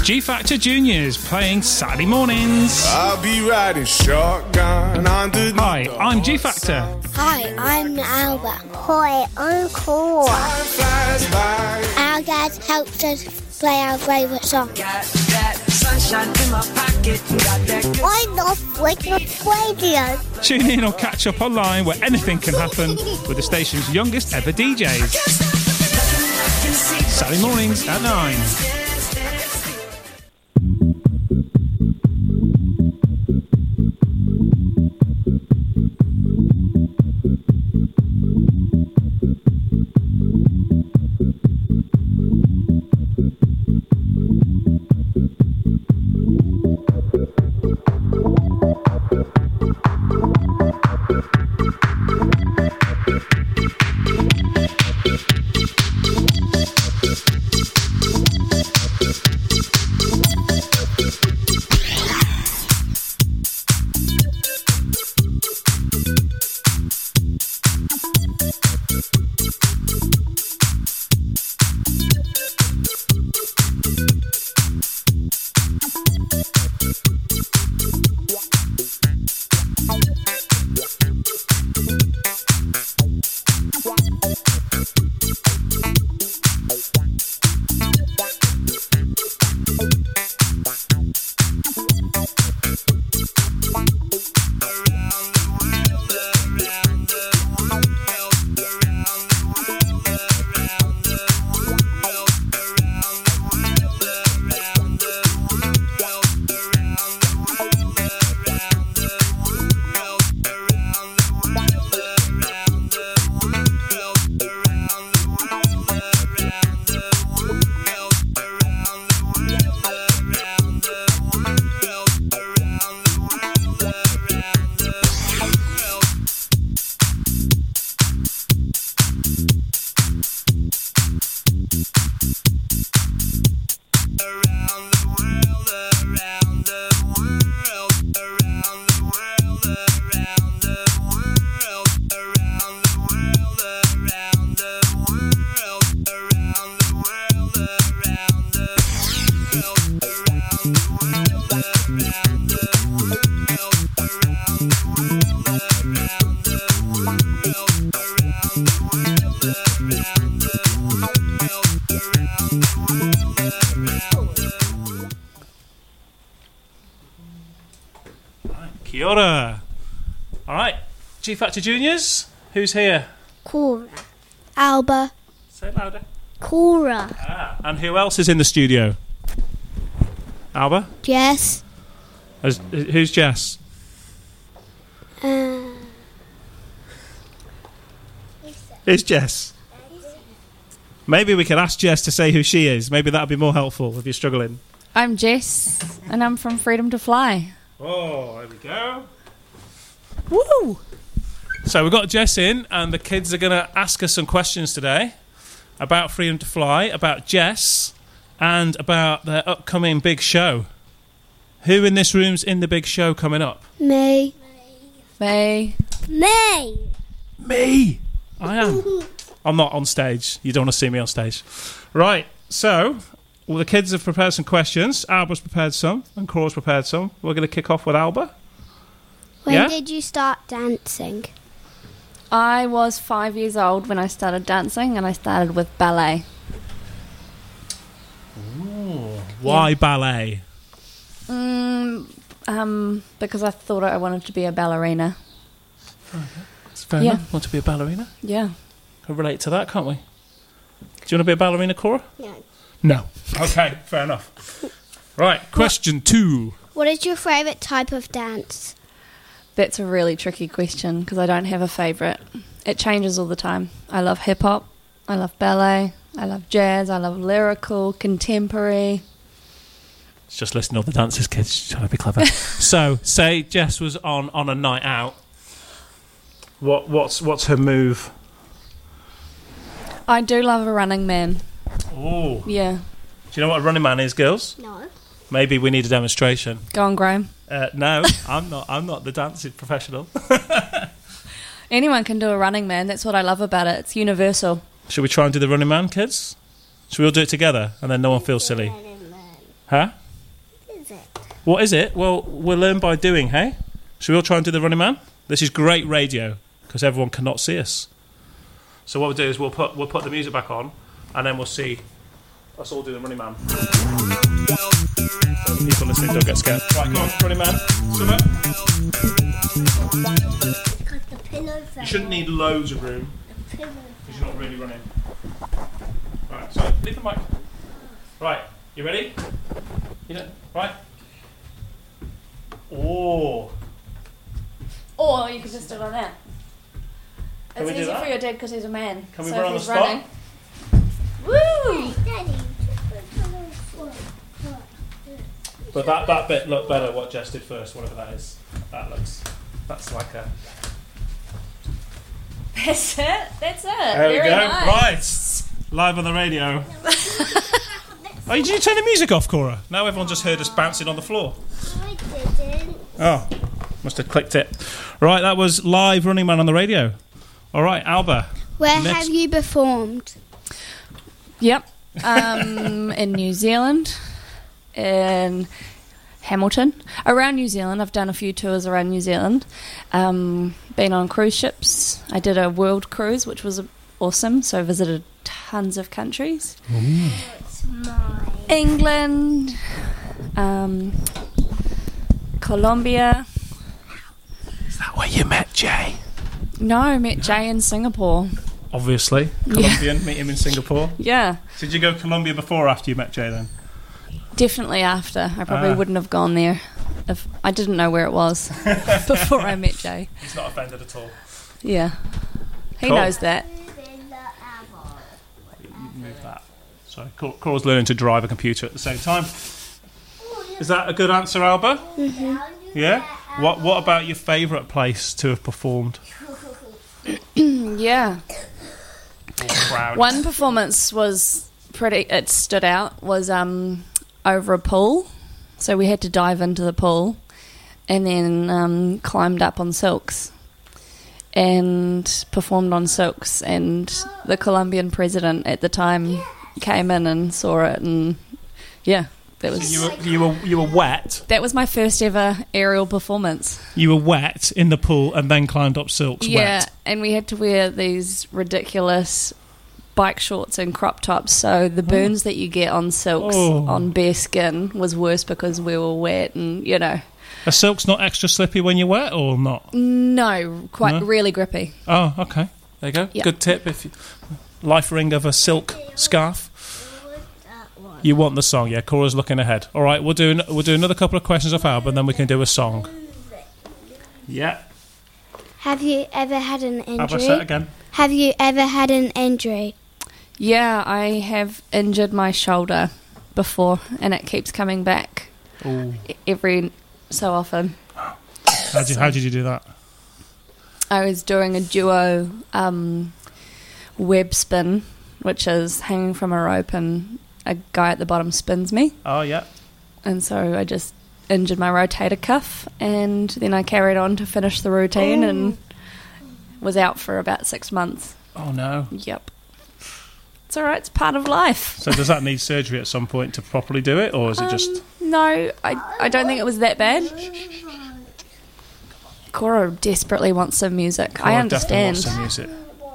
G Factor Juniors playing Saturday mornings. I'll be riding shotgun under the Hi, I'm G Factor. Hi, I'm Alba. Hi, I'm Cora. Time flies by. Our dad helped us play our favourite song. I love Wake Radio. Tune in or catch up online where anything can happen with the station's youngest ever DJs. Saturday mornings at 9. Kia ora. All right, G Factor Juniors, who's here? Cora. Alba. Say it louder. Cora. And who else is in the studio? Alba? Jess. Who's Jess? Who's Jess? Maybe we could ask Jess to say who she is. Maybe that would be more helpful if you're struggling. I'm Jess, and I'm from Freedom to Fly. Oh, there we go. Woo! So we've got Jess in, and the kids are going to ask us some questions today about Freedom to Fly, about Jess, and about their upcoming big show. Who in this room's in the big show coming up? Me. May. Me. Me! I am. I'm not on stage. You don't want to see me on stage. Right, so well, the kids have prepared some questions. Alba's prepared some, and Cora's prepared some. We're going to kick off with Alba. When did you start dancing? I was 5 years old when I started dancing, and I started with ballet. Ooh, why ballet? Because I thought I wanted to be a ballerina. Okay. That's fair enough. Want to be a ballerina? Yeah. Can relate to that, can't we? Do you want to be a ballerina, Cora? No. No. Okay, fair enough. Right, question 2. What is your favourite type of dance? That's a really tricky question because I don't have a favourite. It changes all the time. I love hip-hop. I love ballet. I love jazz. I love lyrical, contemporary. It's just listening to all the dancers, kids. Trying to be clever. So, say Jess was on a night out. What's her move? I do love a running man. Oh. Yeah. Do you know what a running man is, girls? No. Maybe we need a demonstration. Go on, Graham. No, I'm not. I'm not the dancing professional. Anyone can do a running man. That's what I love about it. It's universal. Should we try and do the running man, kids? Should we all do it together and then no one feels silly? Huh? What is it? What is it? Well, we'll learn by doing, hey? Should we all try and do the Running Man? This is great radio because everyone cannot see us. So what we'll do is we'll put the music back on and then we'll see us all do the Running Man. People listening don't get scared. Right, go on, Running Man. Swimmer. Got the pillow for You shouldn't need loads of room the pillow. because you're not really running. Right, so leave the mic. Right, you ready? You know, right? Oh. Or you could just do it like that. Can It's we do easy that? for your dad because he's a man. Can we so run if on the he's spot? running, woo! Daddy, just put the pillow for But that bit looked better what Jess did first, whatever that is. That's like a... That's it. That's it. There we Very go. nice. Right. Live on the radio. Oh, did you turn the music off, Cora? Now everyone just heard us bouncing on the floor. I didn't. Oh, must have clicked it. Right, that was live Running Man on the radio. All right, Alba. Where Next. have you performed? Yep. In New Zealand, in Hamilton, around New Zealand. I've done a few tours around New Zealand. Been on cruise ships. I did a world cruise, which was awesome. So I visited tons of countries. It's mine. England, Colombia. Is that where you met Jay? No, I met Jay in Singapore. Obviously. Colombian, meet him in Singapore. Yeah, Did you go Colombia before or after you met Jay then? definitely after. I probably wouldn't have gone there if I didn't know where it was before I met Jay. He's not offended at all. Yeah, he Cool. knows that. In the apple. Move that. Sorry, Cora's learning to drive a computer at the same time. Is that a good answer, Alba? Yeah? What about your favourite place to have performed? Yeah, Or crowd? one performance was it stood out, was over a pool. So we had to dive into the pool and then climbed up on silks and performed on silks, and the Colombian president at the time came in and saw it, and yeah, that was You were wet. that was my first ever aerial performance. You were wet in the pool and then climbed up silks Yeah, wet. and we had to wear these ridiculous bike shorts and crop tops, so the burns that you get on silks on bare skin was worse because we were wet, and Are silks not extra slippy when you're wet or not? no, quite No? really grippy. Oh, okay. There you go. Yeah. Good tip. If you, life ring of a silk scarf. That one. You want the song, yeah. Cora's looking ahead. All right, we'll do another couple of questions off Alba, and then we can do a song. Yeah. Have you ever had an Alba, say it injury? again. Have you ever had an injury? Yeah, I have injured my shoulder before, and it keeps coming back Ooh. every so often. How did you do that? I was doing a duo web spin, which is hanging from a rope and a guy at the bottom spins me. Oh, yeah. And so I just injured my rotator cuff, and then I carried on to finish the routine and was out for about 6 months. Oh, no. Yep. It's all right. It's part of life. So does that need surgery at some point to properly do it, or is it just... No, I don't think it was that bad. Cora desperately wants some music. I Cora definitely understand. wants some music.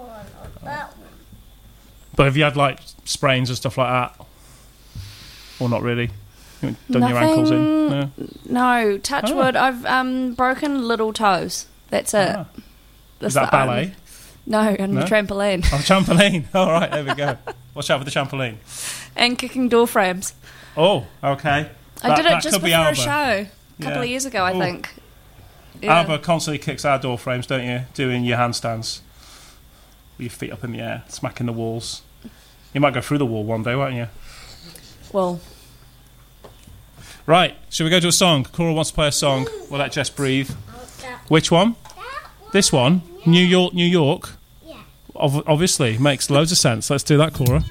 But have you had, like, sprains and stuff like that? Or not really? You haven't done your ankles in? No? No, touch Oh. wood. I've broken little toes. That's it. Ah. That's Is that the only- ballet? No, on No? the trampoline. Oh, trampoline. All right, there we go. Watch out for the trampoline. And kicking door frames. Oh, okay. I did it that just could be before a Alba. show. A couple Yeah. of years ago, I Ooh. think. Yeah. Alba constantly kicks our door frames, don't you? Doing your handstands. With your feet up in the air, smacking the walls. You might go through the wall one day, won't you? Well, Right, should we go to a song? Cora wants to play a song. We'll let Jess breathe. Which one? This one? New York, New York? Yeah. Obviously, makes loads of sense. Let's do that, Cora.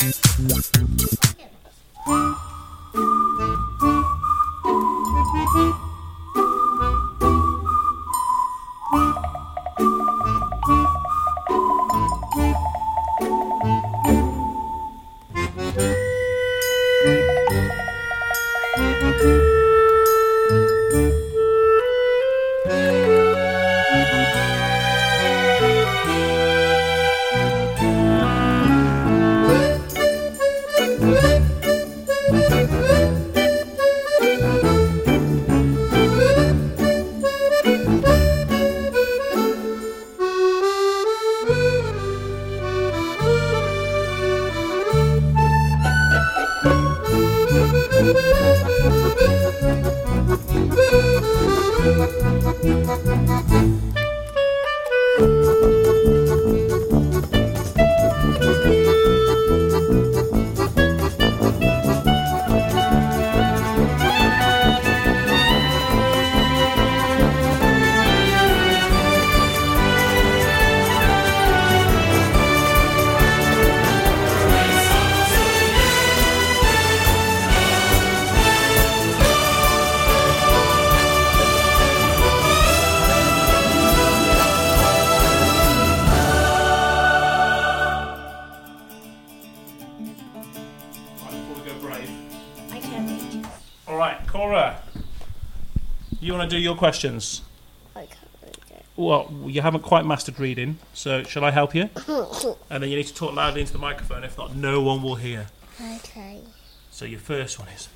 All right, Cora, you want to do your questions? I can't read it. Well, you haven't quite mastered reading, so shall I help you? And then you need to talk loudly into the microphone, if not, no one will hear. Okay. So your first one is,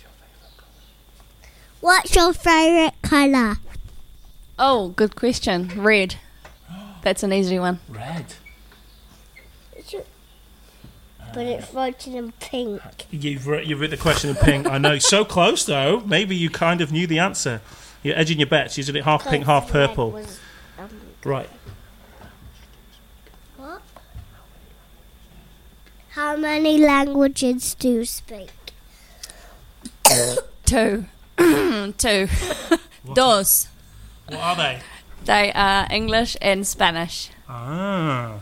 What's your favourite colour? Oh, good question. Red. That's an easy one. red. But it's written in pink. You've written the question in pink. I know. So close, though. Maybe you kind of knew the answer. You're edging your bets. Using it half pink, half purple. Was, Right. what? How many languages do you speak? 2. 2. Dos. What are they? They are English and Spanish. Ah.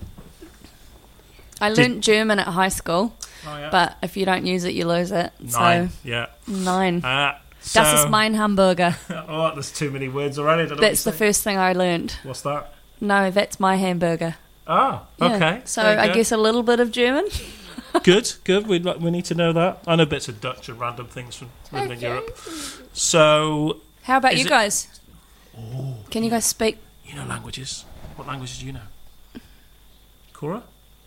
I learnt German at high school, Oh, yeah. but if you don't use it, you lose it. 9. So, Yeah. 9. So, Das ist mein Hamburger. oh, there's too many words already. I don't know That's what the you're saying. first thing I learnt. What's that? No, that's my hamburger. Ah, Yeah. okay. So There you I go. guess a little bit of German. Good. We need to know that. I know bits of Dutch and random things from living in Europe. So, How about Is you it- guys? Can you guys speak? you know languages. What languages do you know? Cora?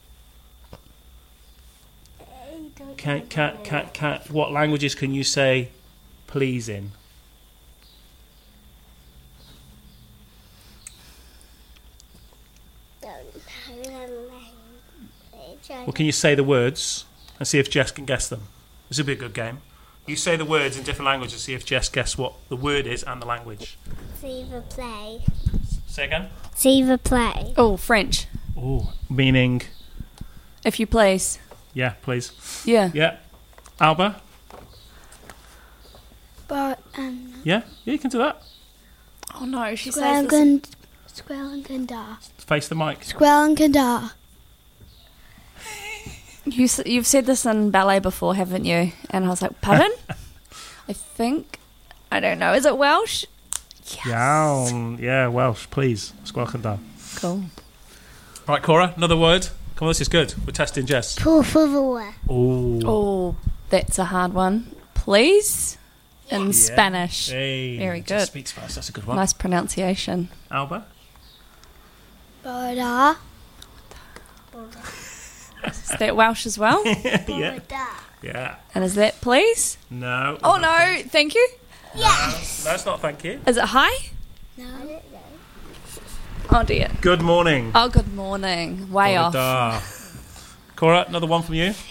What languages can you say please in? Well, can you say the words and see if Jess can guess them? This would be a good game. You say the words in different languages and see if Jess guess what the word is and the language. See the play. Say again? See the play. Oh, French. Oh, meaning... If you please. Yeah, please. Yeah. Yeah. Alba? But Yeah? Yeah, you can do that. Oh no, she says this. Squelganda. Face the mic. Squelganda. You've said this in ballet before, haven't you? And I was like, pardon? I don't know. Is it Welsh? Yeah, Welsh, please. Squelchan. Cool. Right, Cora, another word. Come on, this is good. We're testing Jess. Por favor. Oh. Oh, that's a hard one. Please? In Spanish. Hey, Very Jess good. speaks fast. That's a good one. Nice pronunciation. Alba? Boda. Is that Welsh as well? Yeah. Yeah. And is that please? No. Oh no, thank you. Yes. That's not thank you. Is it hi? No. Oh dear. Good morning. Oh, good morning. Way off. Boda. Cora, another one from you.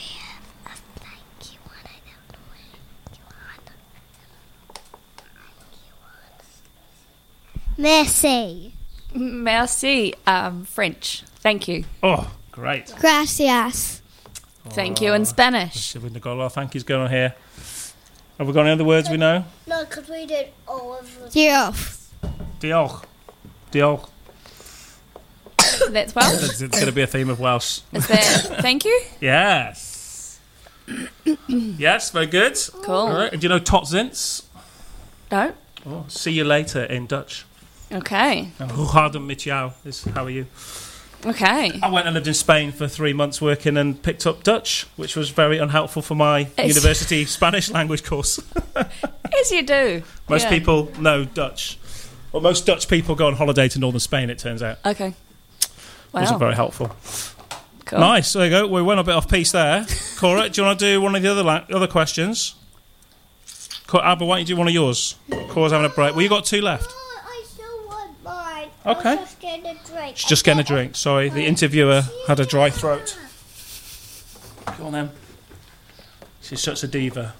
Merci. Merci. French. Thank you. Oh, great. Gracias. Thank you in Spanish. So we've got a lot of thank yous going on here. Have we got any other words we know? No, because we did all of the... Diolch. Diolch. Diolch. That's Welsh. It's going to be a theme of Welsh. Is that thank you? Yes. Yes, very good. Cool. All right. And do you know tot ziens? No? Oh, see you later in Dutch. Okay. And hoe gaat het met jou is how are you? Okay. I went and lived in Spain for 3 months working and picked up Dutch, which was very unhelpful for my university Spanish language course. Yes, you do. Most Yeah. people know Dutch. Well, most Dutch people go on holiday to northern Spain, it turns out. Okay. Wow. Wasn't very helpful. Cool. Nice, there you go. We went a bit off piece there. Cora, do you want to do one of the other questions? Abba, why don't you do one of yours? Cora's having a break. Well, you got 2 left. I still want mine. Okay. I'm just getting a drink. She's just getting a drink. Sorry, the interviewer had a dry throat. Go on then. She's such a diva.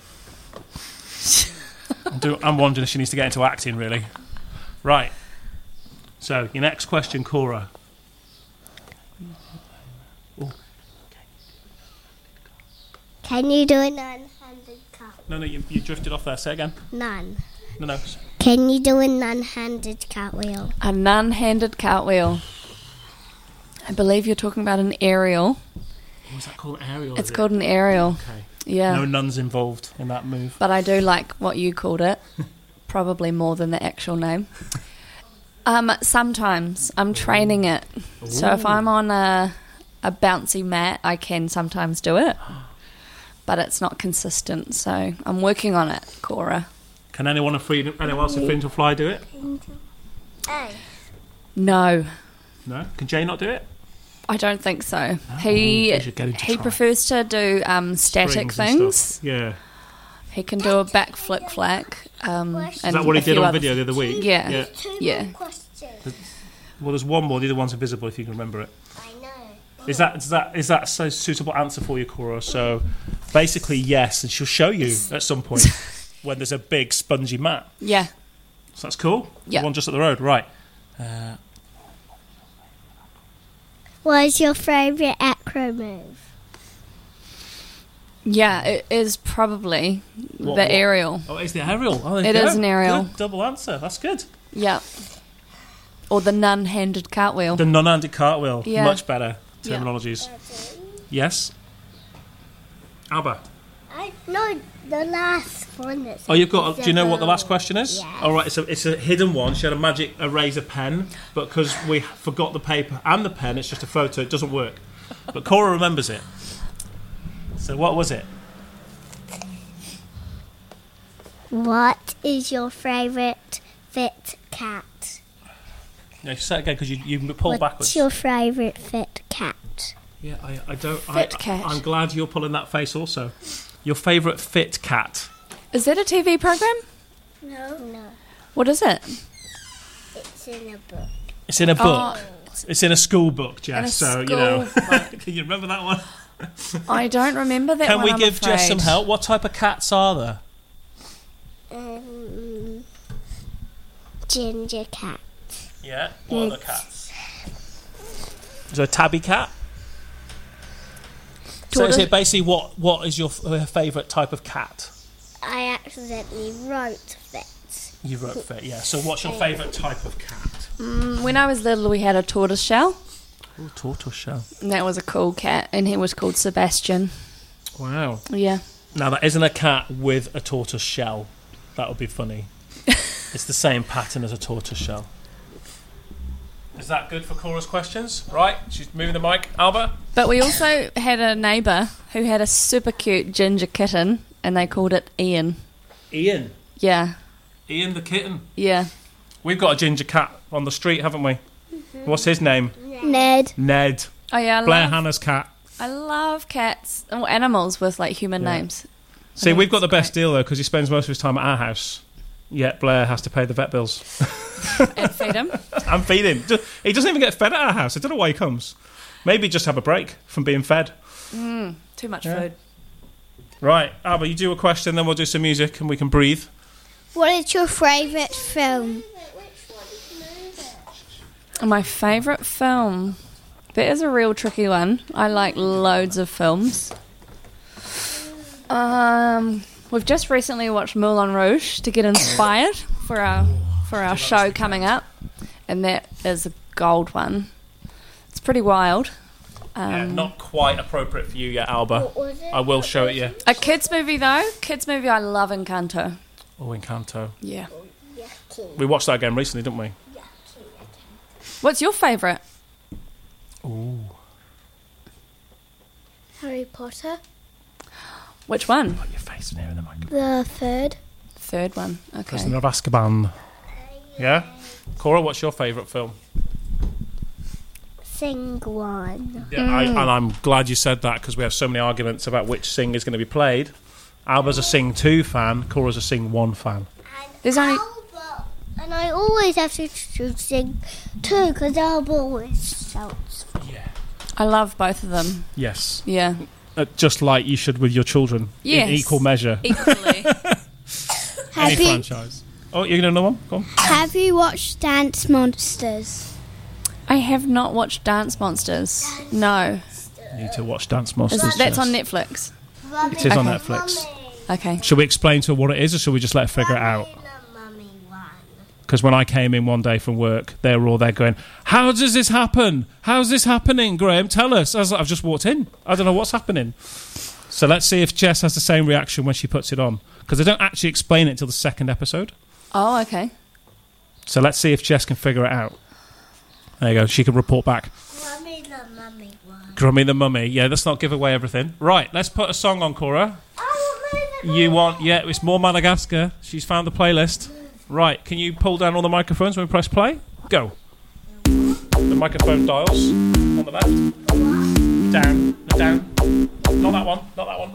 I'm wondering if she needs to get into acting, really. Right. So, your next question, Cora. Can you do a non-handed cartwheel? No, you drifted off there. Say again. None. No. Can you do a non-handed cartwheel? A non-handed cartwheel. I believe you're talking about an aerial. What's that called? Aerial? It's called an aerial. Okay. Yeah. No nuns involved in that move. But I do like what you called it. Probably more than the actual name. Sometimes I'm training it. So if I'm on a bouncy mat, I can sometimes do it. But it's not consistent, so I'm working on it, Cora. Can anyone else in Freedom to Fly do it? No, No? Can Jay not do it? I don't think so. we should get him to He try. prefers to do static Springs and things. stuff. Yeah. He can do a back flick flack. Is that what he did on video the other week? Yeah. Yeah. Well, there's one more. The other one's invisible, if you can remember it. I know. Is that a suitable answer for you, Cora? So, basically, yes, and she'll show you at some point when there's a big spongy mat. Yeah. So that's cool. Yeah. The one just up the road, right? What is your favourite acro move? Yeah, it is probably What? the aerial. Oh, it's the aerial. Oh, there It you go. is an aerial. Good double answer. That's good. Yeah. Or the non-handed cartwheel. The non-handed cartwheel. Yeah. Much better Yeah. terminologies. Yes. Alba. No, the last one. That's Oh, you've got. Do you know what the last question is? Yeah. All right. It's a hidden one. She had a magic eraser pen, but because we forgot the paper and the pen, it's just a photo. It doesn't work. But Cora remembers it. So what was it? What is your favourite fit cat? No, say it again because you pull What's backwards. your favourite fit cat? Yeah, I don't. Fit cat. I'm glad you're pulling that face also. Your favourite fit cat? Is that a TV program? No. What is it? It's in a book. It's in a book. Oh, It's in a school book, in a Jess. So you know. school book. Can you remember that one? I don't remember that Can one, we I'm give Jess some afraid. help? What type of cats are there? Ginger cat. Yeah. What are the cats? Is there a tabby cat? So is it basically what is your favourite type of cat? I accidentally wrote fit. You wrote fit, yeah. So what's your favourite type of cat? When I was little, we had a tortoise shell. Oh, tortoise shell. And that was a cool cat, and he was called Sebastian. Wow. Yeah. Now that isn't a cat with a tortoise shell. That would be funny. It's the same pattern as a tortoise shell. Is that good for Cora's questions? Right, she's moving the mic. Alba? But we also had a neighbour who had a super cute ginger kitten, and they called it Ian. Ian. Yeah. Ian the kitten. Yeah. We've got a ginger cat on the street, haven't we? What's his name? Ned. Ned. Oh, yeah. Blair Hannah's cat. I love cats or animals with like human names. See, we've got the That's best deal though because he spends most of his time at our house. Yet Blair has to pay the vet bills And feed him. and feed him. He doesn't even get fed at our house. I don't know why he comes. Maybe just have a break from being fed. Too much food. Right, Alba, you do a question, then we'll do some music and we can breathe. What is your favourite film? My favourite film. That is a real tricky one. I like loads of films. We've just recently watched Moulin Rouge to get inspired for our show coming up, and that is a gold one. It's pretty wild. Yeah, not quite appropriate for you yet, Alba. I will show it you. A kids movie though. Kids movie. I love Encanto. Oh, Encanto. Yeah. We watched that again recently, didn't we? What's your favourite? Ooh. Harry Potter. Which one? Put your face near the microphone. The third. Third one. Okay. Prisoner of Azkaban. Yeah? Cora, what's your favourite film? Sing one. Yeah, and I'm glad you said that because we have so many arguments about which Sing is going to be played. Alba's a Sing 2 fan, Cora's a Sing 1 fan. There's only... And I always have to choose Sing 2 because Alba always shouts. Yeah. I love both of them. Yes. Yeah. Just like you should with your children. Yes. In equal measure. Equally. Any franchise. Oh, you're going to know one? Go on. Have you watched Dance Monsters? I have not watched Dance Monsters. No. You need to watch Dance Monsters. That's Jess. on Netflix. It is on Okay. Netflix. Okay. Should we explain to her what it is or should we just let her figure it out? Because when I came in one day from work, they were all there going, how does this happen? How's this happening, Graham? Tell us. I was like, I've just walked in. I don't know what's happening. So let's see if Jess has the same reaction when she puts it on. Because they don't actually explain it until the second episode. Oh, okay. So let's see if Jess can figure it out. There you go. She can report back. Mummy the mummy one. Grummy the mummy. Yeah, let's not give away everything. Right, let's put a song on, Cora. You want... Yeah, it's more Madagascar. She's found the playlist. Right, can you pull down all the microphones when we press play? Go. The microphone dials on the left. Down. Not that one. That one.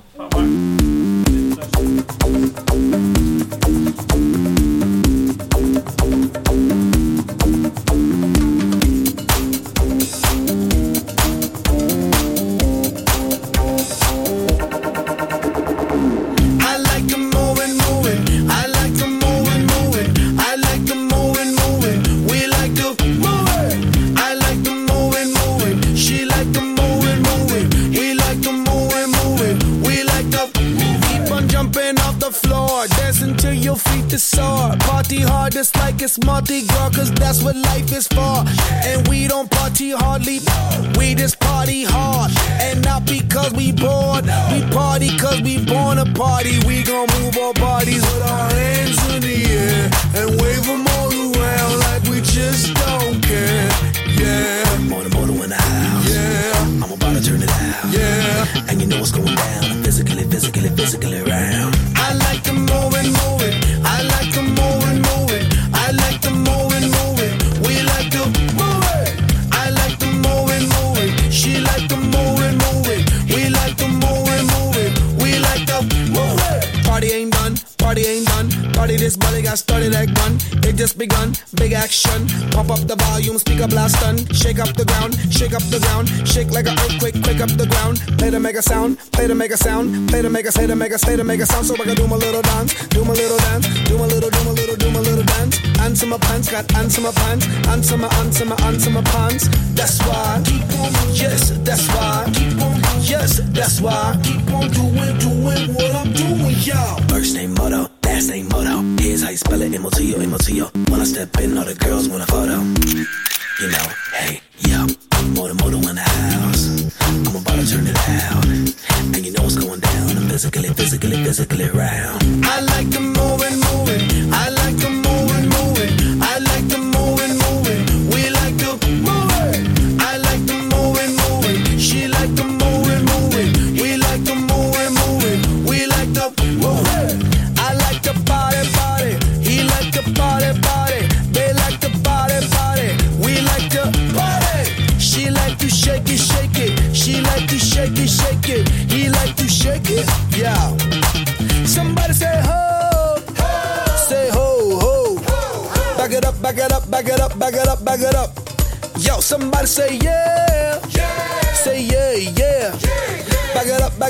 I like them moving. I like them moving. I like them moving. We like to move it. I like them moving. She like them moving. We like them moving. We like to keep on jumping off the floor, dancing till your feet is sore. Party hard just like it's Mardi Gras, cause that's what life is for. And we don't party hardly, we just party hard. And not because we bored, we party cause we born to party. We gon' move our bodies with our hands in the air and wave them all around like we just don't care. Yeah, Motor in the house. yeah, I'm about to turn it out. yeah. And you know what's going down. Physically around. I like the moving. I like the moving. I like the moving. We like to move it. I like the moving. She like the moving. We like the moving. We like the move it. Party ain't done. Party this body got started at gun. It just begun. Big action. Pump up the volume. Speaker blast stun. Shake up the ground. Shake like an earthquake. Quake up the ground. Play to make a sound. Play to make a sound. So I can do my little dance. Do my little dance. Answer my pants. Got answer my pants. Answer my pants. That's why. Keep on. Yes, that's why. Keep on. Yes, that's why. Keep on doing what I'm doing, y'all. First name Moto, last name Moto. Here's how you spell it, M-O-T-O. When I step in, all the girls want a photo. You know, hey, yo, Moto in the house. I'm about to turn it out. And you know what's going down. I'm physically around. I like the moving. I like the moving. I like the moving. We like to move it. I like the moving. She like the moving. We like the moving. We like the move it. I like the body. He like the body. They like the body. We like the body. She like to shake it. She like to shake it. He like to shake it. Yeah. Somebody say ho. Say ho. Back it up. Yo, somebody say yeah. Say yeah. Back it up.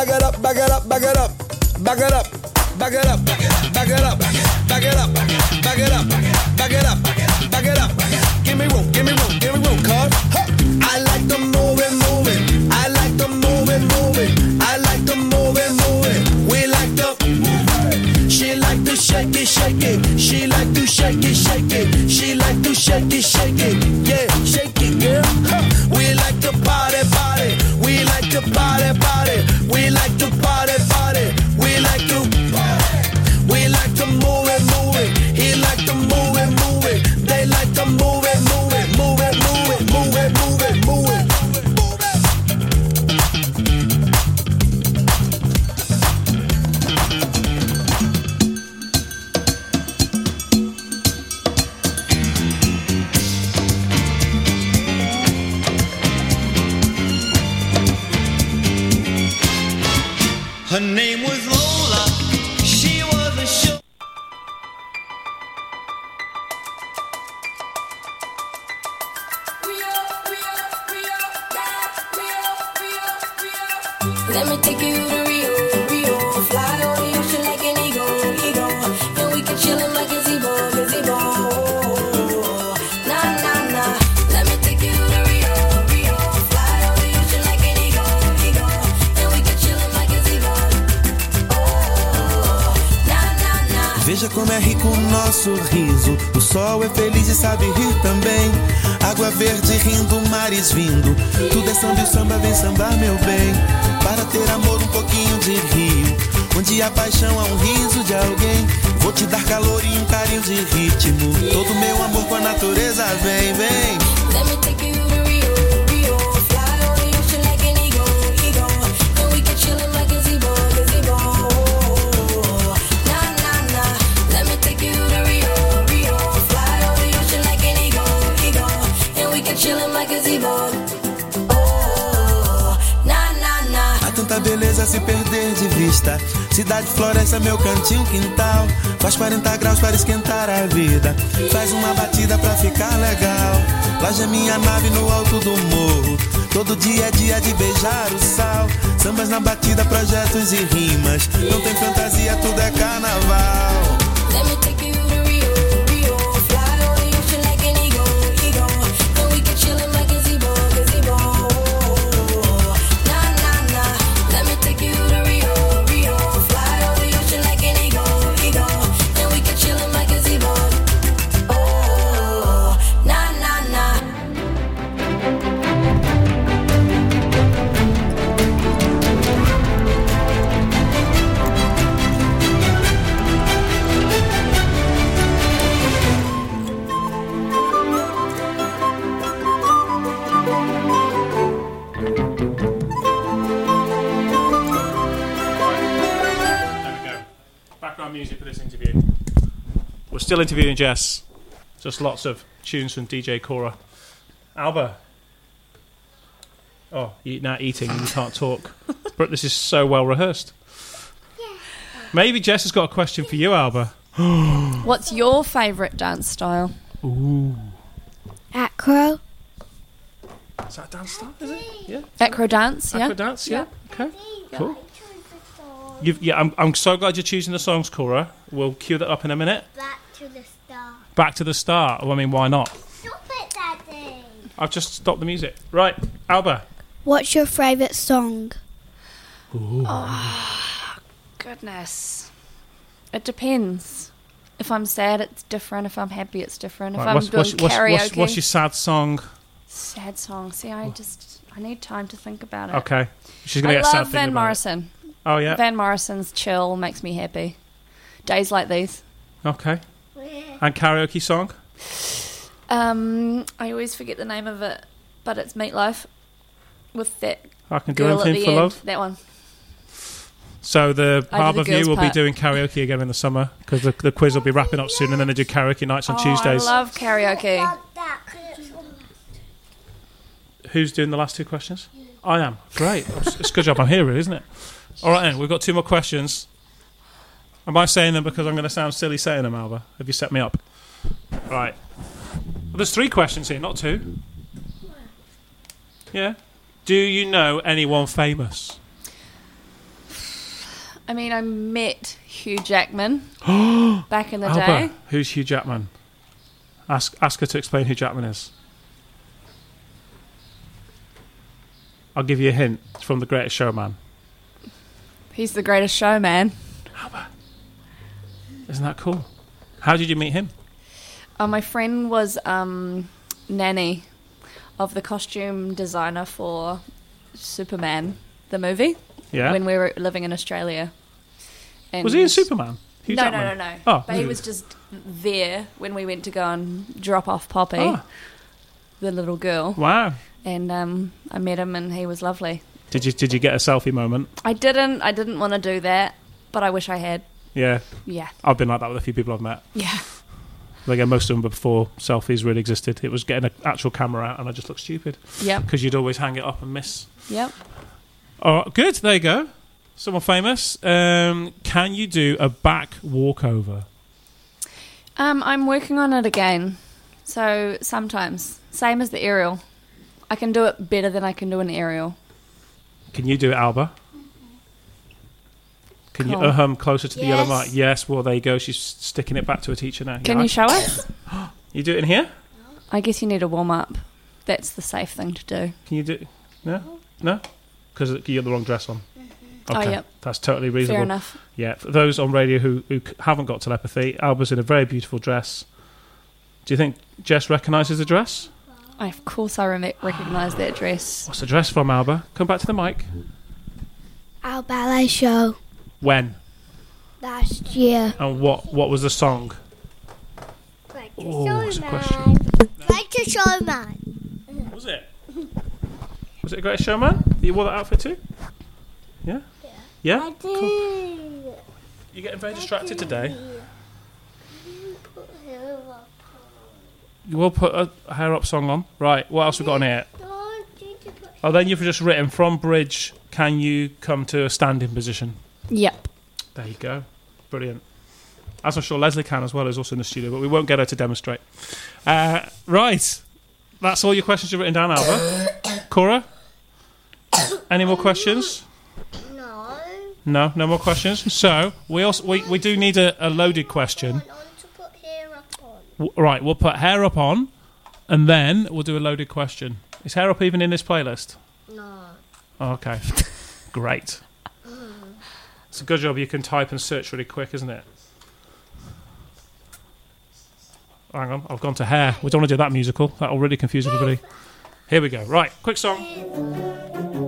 Give me room, cuz. I like the moving. I like the moving. I like the moving. We like the move it. She like to shake it. She like to shake it. She like to shake it. Yeah, shake it, girl. We like the party. We like the party. We like the party. We like to party. We like to move it. He like to move it. They like to move it. Her name was Lola. She was a show. Let me take you to Rio, Rio. Fly over the ocean like an eagle, eagle. And we can chillin' like a gazebo, gazebo. Nah, nah, nah. Let me take you to Rio, Rio. Fly over the ocean like an eagle, eagle. And we can chillin' like a gazebo. Nah, nah, nah. Veja como é rico o nosso riso. O sol é feliz e sabe rir também. Água verde rindo, mares vindo. Tudo é samba e o samba vem sambar, meu bem. Para ter amor, um pouquinho de rio. Onde há paixão, há um riso de alguém. Vou te dar calor e um carinho de ritmo. Todo meu amor com a natureza vem, vem. Let me take you to Rio, Rio. Fly over the ocean like an eagle, eagle. And we can chillin' like a gazebo, gazebo. Nah, nah, nah. Let me take you to Rio, Rio. Fly over the ocean like an eagle, eagle. And we can chillin' like a gazebo. Nah, nah, nah. Há tanta beleza a se perder de vista. Cidade, floresta, meu cantinho, quintal. Faz 40 graus para esquentar a vida. Faz uma batida pra ficar legal. Laje é minha nave no alto do morro. Todo dia é dia de beijar o sal. Sambas na batida, projetos e rimas. Não tem fantasia, tudo é carnaval. Let me take you to Rio, Rio. Fly over the ocean like an eagle, eagle. And we can chillin' like a gazebo, gazebo. Nah, nah, nah. Let me take you to Rio, Rio. Fly over the ocean like an eagle, eagle. And we can chillin' like a gazebo. Nah, nah, nah. There we go. Background music for this interview. We're still interviewing Jess. Just lots of tunes from DJ Cora. Alba. Oh, you're now eating and you can't talk. But this is so well rehearsed. Maybe Jess has got a question for you, Alba. What's your favourite dance style? Acro. Is that a dance style, is it? Yeah. Acro dance, yeah? Acro dance, yeah. Okay, cool. I'm so glad you're choosing the songs, Cora. We'll cue that up in a minute. Back to the start. Back to the start. Well, I mean, why not? Stop it, Daddy. I've just stopped the music. Right, Alba. What's your favourite song? Goodness. It depends. If I'm sad, it's different. If I'm happy, it's different. If Right, I'm doing karaoke... what's your sad song? Sad song. See, I need time to think about it. Okay. She's going to I get sad love thinking Van about it. Morrison. Oh, yeah. Van Morrison's Chill makes me happy. Days like these. Okay. And karaoke song? I always forget the name of it, but it's Meatloaf with that I Can Do girl at Anything the for end. Love? That one. So the I half did of the you girls' will be part. doing karaoke again in the summer because the quiz will be wrapping up soon, and then they do karaoke nights on Tuesdays. I love karaoke. That, 'cause it's all Who's doing the last two questions? I am. Great. It's a good job I'm here, really, isn't it? All right, then. We've got two more questions. Am I saying them because I'm going to sound silly saying them, Alba? Have you set me up? Right. Well, there's three questions here, not two. Yeah. Do you know anyone famous? I mean, I met Hugh Jackman back in the Alba, day. who's Hugh Jackman? Ask her to explain who Jackman is. I'll give you a hint. It's from The Greatest Showman. He's the greatest showman. Alba. Isn't that cool? How did you meet him? My friend was nanny of the costume designer for Superman, the movie, Yeah. when we were living in Australia. And Was he in Superman? Hugh No, Jackman? no. Oh, But he was just there when we went to go and drop off Poppy, Oh, the little girl. wow. And I met him and he was lovely. Did you get a selfie moment? I didn't want to do that, but I wish I had. Yeah. Yeah. I've been like that with a few people I've met. Yeah. Like most of them before selfies really existed. It was getting an actual camera out and I just looked stupid Yep. because you'd always hang it up and miss. Yep. Oh, good. There you go. someone famous. Can you do a back walkover? I'm working on it again. So sometimes, same as the aerial. I can do it better than I can do an aerial. Can you do it, Alba? Can you closer to the yellow mic? Yes. Well, there you go. She's sticking it back to her teacher now. Can you show us? You do it in here? I guess you need a warm up. That's the safe thing to do. Can you do? No, because you got the wrong dress on. Okay, yep. That's totally reasonable. Fair enough. Yeah, for those on radio who haven't got telepathy, Alba's in a very beautiful dress. Do you think Jess recognises the dress? Of course, I recognise that dress. What's the dress from, Alba? Come back to the mic. Our ballet show When? last year. And what was the song? Like Oh, a it's a showman. question. Like a showman. Was it? Was it a great showman? You wore that outfit too? Yeah? Yeah? I Cool. do. You're getting very distracted today. Put her up. You will put a hair up song on. Right, what else we got on here? Don't you to put Oh, then you've just written, from bridge, can you come to a standing position? Yep. There you go. Brilliant. As I'm sure Leslie can as well, who's also in the studio, but we won't get her to demonstrate. Right. That's all your questions you've written down, Alba. Cora? Any more questions? No. No more questions. So we do need a loaded question. I want to put hair up on. Right, we'll put hair up on, and then we'll do a loaded question. Is hair up even in this playlist? No. Oh, okay. Great. It's a good job you can type and search really quick, isn't it? Hang on, I've gone to hair. We don't want to do that musical. That'll really confuse everybody. Here we go. Right, quick song.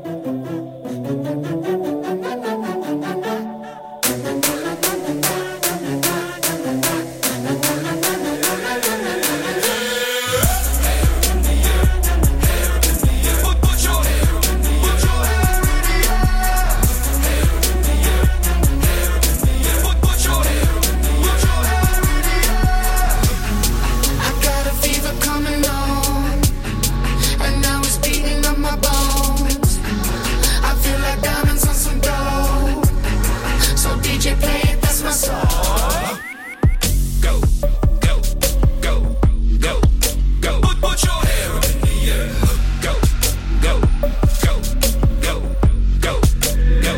I got a fever coming on, and now it's beating up my bones. I feel like diamonds on some gold. So DJ, play it, that's my song. Go, go, go, go, go. Put your hair up in the air. Go, go, go, go, go, go.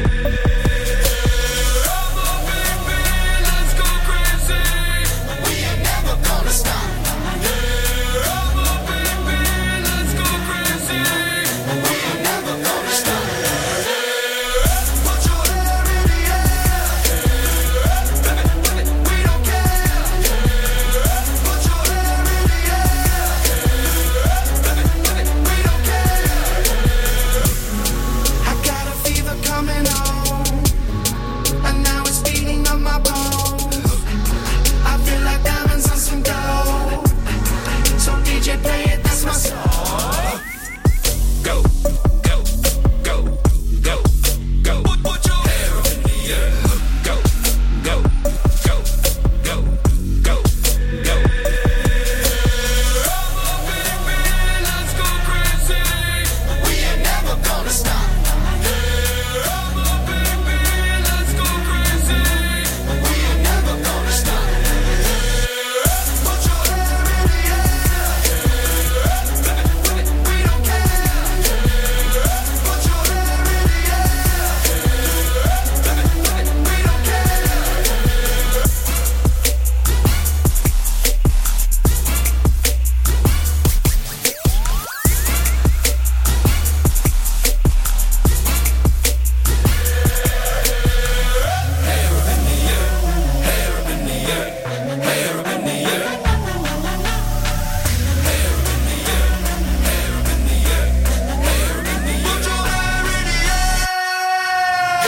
Come on, baby, let's go crazy. We ain't never gonna stop. Come on, baby, let's go crazy. We ain't never gonna stop. Put your hair in the air. Baby, we don't care. Put your hair in the air. Baby, we don't care. I got a fever coming on, and now it's beating up my bones. I feel like diamonds on some gold. So DJ, play it, that's my song. Go, go, go, go, go. Put your hair up in the air. Go, go, go, go, go, go. Come on, baby, let's go crazy. We ain't never gonna stop. Come on, baby, let's go crazy. We ain't never gonna stop. Put your hair in the air. Baby, we don't care. Put your hair in the air. Baby, we don't care. Put your hair in the air.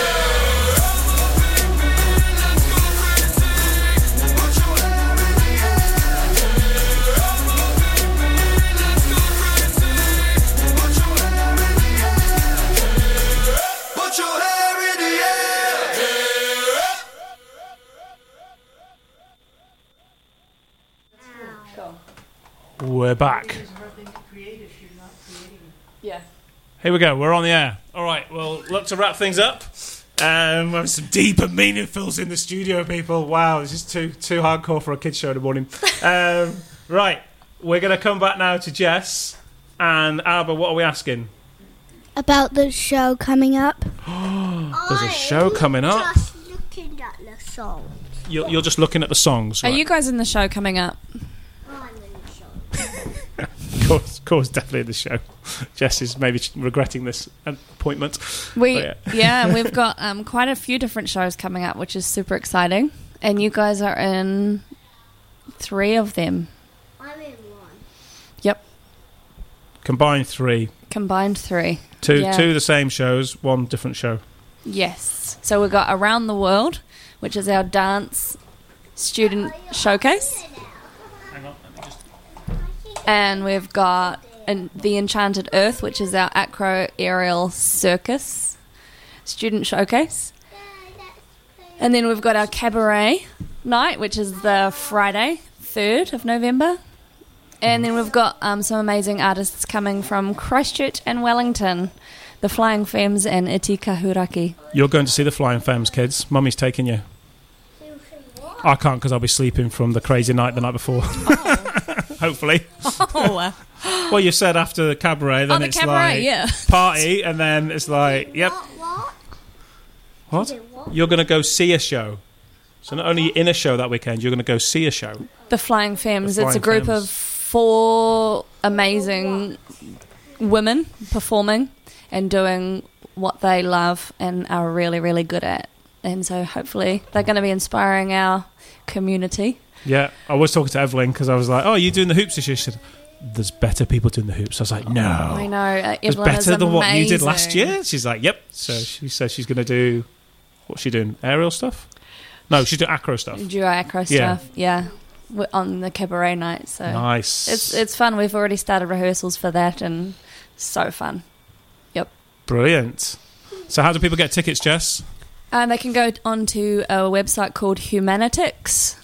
Let's go crazy. Put your hair in the air. Come on, baby, let's go crazy. Put your hair in the air. Put your hair in the air. We're back. Yeah. Here we go. We're on the air. All right. Well, look, to wrap things up, There's some deep and meaningfuls in the studio, people. Wow, this is too hardcore for a kids show in the morning. Right, we're going to come back now to Jess and Alba. What are we asking? About the show coming up. There's a show coming up. Just looking at the song. You're just looking at the songs. Are Right? you guys in the show coming up? I'm in the show. Cora's definitely in the show. Jess is maybe regretting this appointment. We've got quite a few different shows coming up, which is super exciting. And you guys are in 3 of them. I'm in 1. Yep, Combined 3. combined 3. Two Yeah. the same shows, 1 different show. Yes. So we've got Around the World, which is our dance student showcase. Hang on, let me just... And we've got The Enchanted Earth, which is our acro aerial circus student showcase. And then we've got our cabaret night, which is the Friday, 3rd of November. And then we've got some amazing artists coming from Christchurch and Wellington, the Flying Femmes and Iti Kahuraki. You're going to see the Flying Femmes, kids. Mummy's taking you. I can't because I'll be sleeping from the crazy night the night before. Hopefully. Oh, Well, you said after the cabaret, then the it's cabaret, like yeah. party, and then it's like, yep. What? You're going to go see a show. So not only in a show that weekend, you're going to go see a show. The Flying Femmes. The It's a Flying group Femmes. of 4 amazing women performing and doing what they love and are really, really good at. And so hopefully they're going to be inspiring our community. Yeah, I was talking to Evelyn because I was like, oh, are you doing the hoops this year? She said, there's better people doing the hoops. I was like, no. I know. It's Evelyn better is than what you did last amazing. year. She's like, yep. So she says she's going to do, what's she doing? Aerial stuff? No, she's doing acro stuff. Duo acro Yeah. stuff. Yeah. We're on the cabaret night. So Nice. it's fun. We've already started rehearsals for that and so fun. Yep. Brilliant. So how do people get tickets, Jess? They can go onto a website called Humanitics,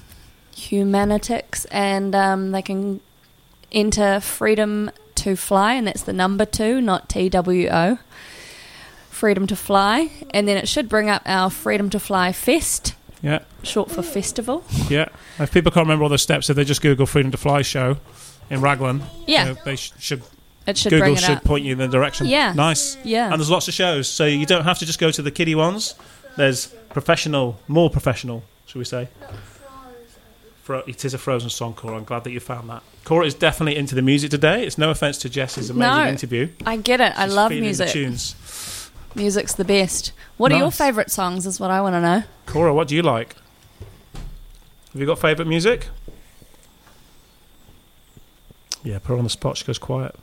and they can enter Freedom to Fly, and that's the number 2, not TWO. Freedom to Fly, and then it should bring up our Freedom to Fly Fest, Yeah, short for festival. yeah. If people can't remember all the steps, if they just Google Freedom to Fly show in Raglan, Yeah, they should it should Google bring it should up. point you in the direction. Yeah. Nice. Yeah. And there's lots of shows, so you don't have to just go to the kiddie ones. There's more professional, should we say? It is a Frozen song, Cora. I'm glad that you found that. Cora is definitely into the music today. It's no offence to Jess's amazing No. interview. I get it. I She's love feeling the music. tunes. Music's the best. What are your Nice. favourite songs is what I want to know. Cora, what do you like? Have you got favourite music? Yeah, put her on the spot. She goes quiet.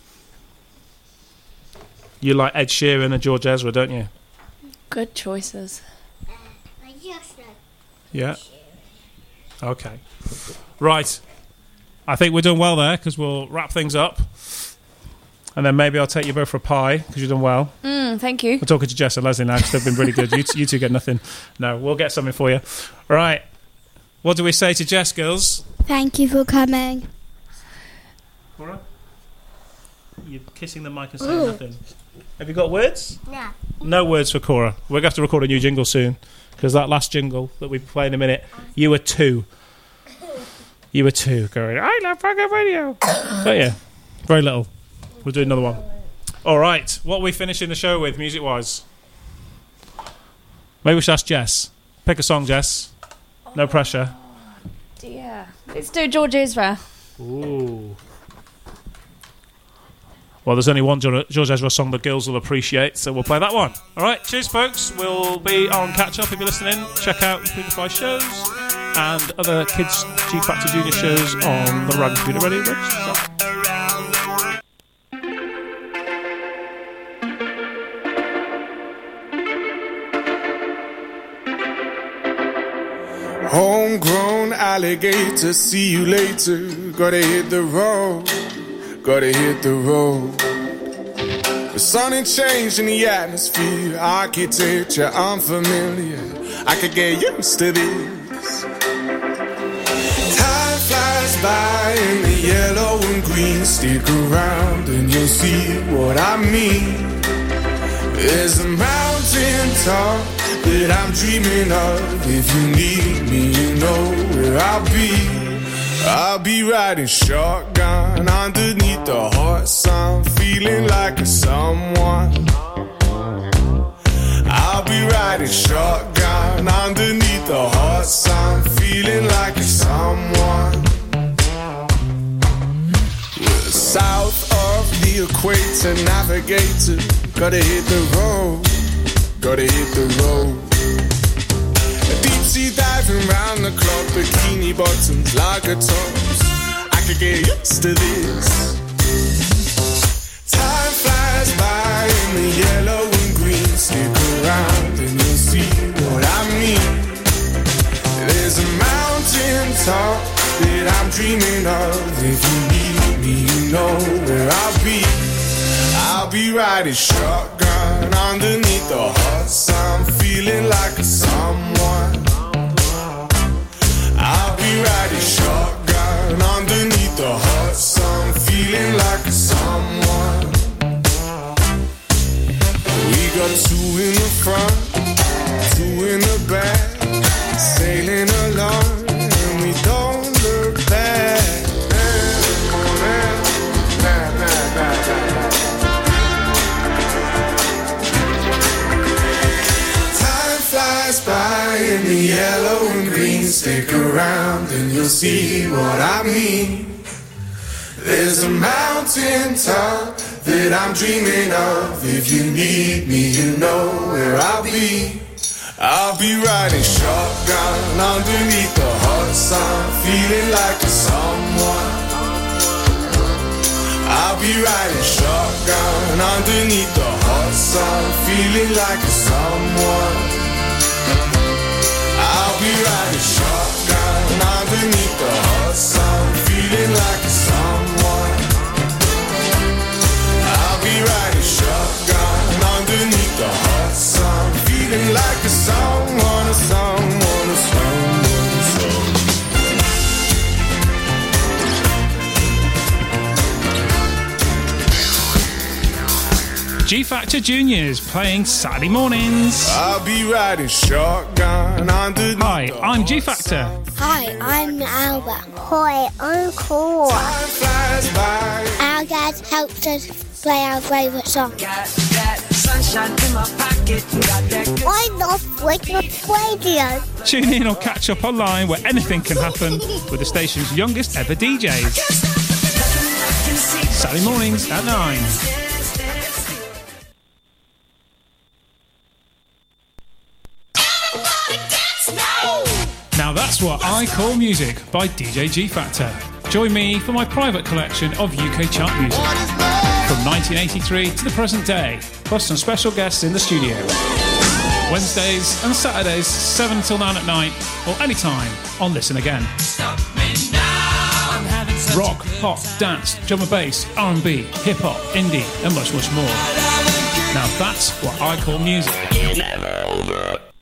You like Ed Sheeran and George Ezra, don't you? Good choices. I just know. Yeah. Okay. Right. I think we're doing well there because we'll wrap things up. And then maybe I'll take you both for a pie because you've done well. Thank you. We're talking to Jess and Leslie now because they've been really good. You two get nothing. No, we'll get something for you. Right. What do we say to Jess, girls? Thank you for coming. Cora? You're kissing the mic and saying nothing. Have you got words? No. No words for Cora. We're going to have to record a new jingle soon because that last jingle that we play in a minute, you were 2. You were 2 going, I love fucking radio. But yeah, very little. We'll do another one. All right. What are we finishing the show with, music-wise? Maybe we should ask Jess. Pick a song, Jess. No pressure. Yeah. Let's do George Ezra. Ooh. Well, there's only one George Ezra song the girls will appreciate, so we'll play that one. All right, cheers, folks. We'll be on Catch Up if you're listening. Check out the Freedom to Fly shows and other Kids G Factor Junior shows on the Raglan Computer Radio website. Homegrown alligator, see you later. Gotta hit the road, gotta hit the road. The sun ain't changed in the atmosphere, architecture unfamiliar. I could get used to this. Time flies by in the yellow and green. Stick around and you'll see what I mean. There's a mountain top that I'm dreaming of. If you need me, you know where I'll be. I'll be riding shotgun underneath the hot sun, feeling like a someone. I'll be riding shotgun underneath the hot sun, feeling like a someone. We're south of the equator, navigator. Gotta hit the road, gotta hit the road. Deep sea diving round the clock, bikini bottoms, lager tops. I could get used to this. Time flies by in the yellow and green. Stick around and you'll see what I mean. There's a mountain top that I'm dreaming of. If you need me, you know where I'll be. I'll be riding shotgun underneath the hot sun, feeling like a someone. I'll be riding shotgun underneath the hot sun, feeling like a someone. We got two in the front, two in the back, sailing along and we don't look back. By in the yellow and green, stick around and you'll see what I mean. There's a mountain top that I'm dreaming of. If you need me, you know where I'll be. I'll be riding shotgun underneath the hot sun, feeling like a someone. I'll be riding shotgun underneath the hot sun, feeling like a someone. I'll be riding shotgun underneath the hot sun, feeling like a someone. I'll be riding shotgun underneath the hot sun, feeling like a someone, a someone, a someone, a someone. G Factor Juniors playing Saturday mornings. I'll be riding shotgun underneath. Hi, I'm G Factor. Hi, I'm Albert. Hi, I'm Cora. Time flies by. Our dad helped us play our favourite song. I love Witness Radio. Tune in or catch up online where anything can happen with the station's youngest ever DJs. Saturday mornings at 9. Now that's what I call music by DJ G Factor. Join me for my private collection of UK chart music from 1983 to the present day, plus some special guests in the studio. Wednesdays and Saturdays, 7 till 9 at night, or anytime on Listen Again. Rock, pop, dance, drum and bass, R&B, hip-hop, indie, and much, much more. Now that's what I call music.